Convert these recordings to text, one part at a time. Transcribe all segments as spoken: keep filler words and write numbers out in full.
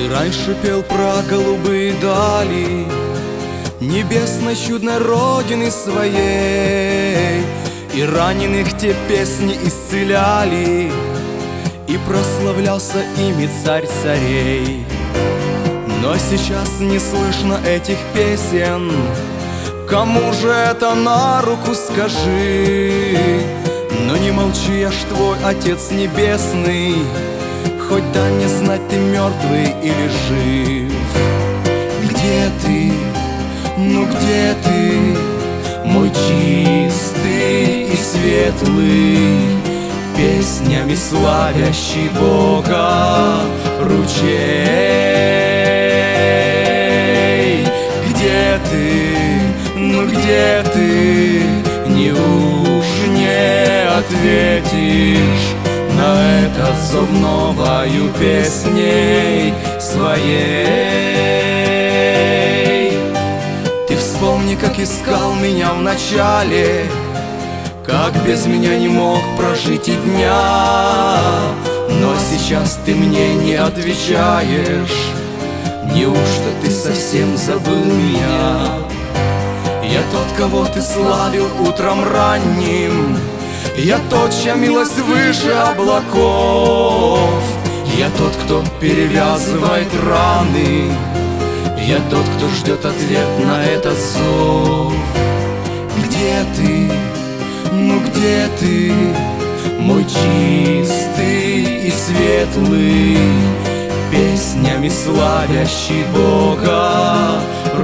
Ты раньше пел про голубые дали небесной чудной родины своей, и раненых те песни исцеляли, и прославлялся ими царь царей. Но сейчас не слышно этих песен. Кому же это на руку, скажи? Но не молчи, я ж твой Отец Небесный, хоть да не знать, ты мертвый или жив. Где ты? Ну где ты, мой чистый и светлый, песнями славящий Бога ручей? Где ты? Ну где ты? Неуж не ответишь на этот зов новою песней своей? Ты вспомни, как искал меня в начале, как без меня не мог прожить и дня. Но сейчас ты мне не отвечаешь. Неужто ты совсем забыл меня? Я тот, кого ты славил утром ранним, я тот, чья милость выше облаков. Я тот, кто перевязывает раны, я тот, кто ждет ответ на этот зов. Где ты? Ну где ты, мой чистый и светлый, песнями славящий Бога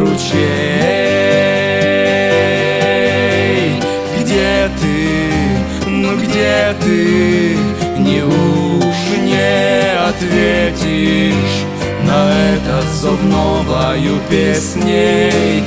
ручей? Где ты? Ну где ты? Неуж не ответишь на этот зов новою песней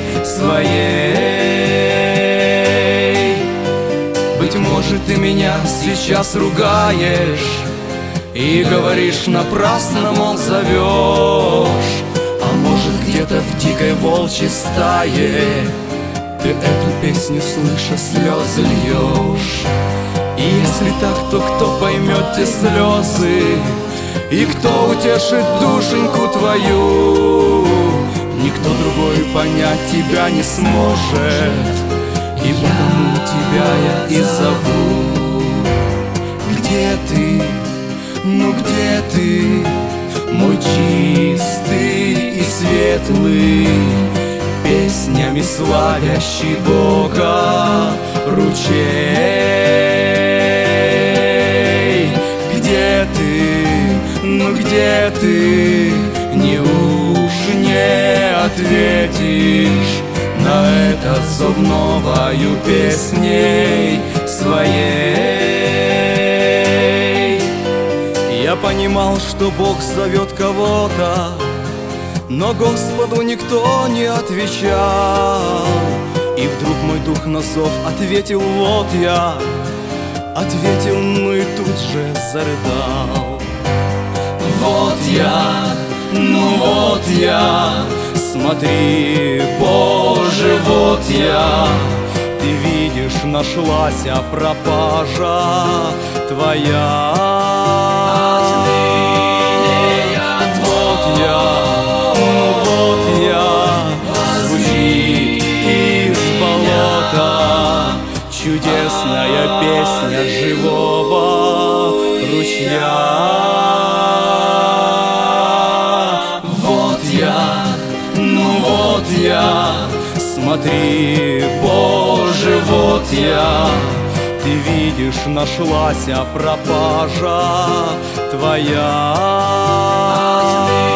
своей? Быть может, ты меня сейчас ругаешь и говоришь напрасно, мол, зовешь. А может, где-то в дикой волчьей стае ты эту песню, слыша, слезы льешь. И если так, то кто поймет те слезы, и кто утешит душеньку твою? Никто другой понять тебя не сможет, и потому тебя я и зову. Где ты? Ну где ты, мой чистый и светлый, песнями славящий Бога ручей? Где ты? Ну где ты? Неуж не ответишь на этот зов новою песней своей? Я понимал, что Бог зовет кого-то, но Господу никто не отвечал. И вдруг мой дух на зов ответил: вот я. Ответил, ну и тут же зарыдал. Вот я, ну вот я, смотри, Боже, вот я. Ты видишь, нашлась пропажа твоя. Вот я, ну вот я, звучит из болота чудесная песня живого ручья. Вот я, ну вот я, смотри, Боже, вот я. Ты видишь, нашлась пропажа твоя.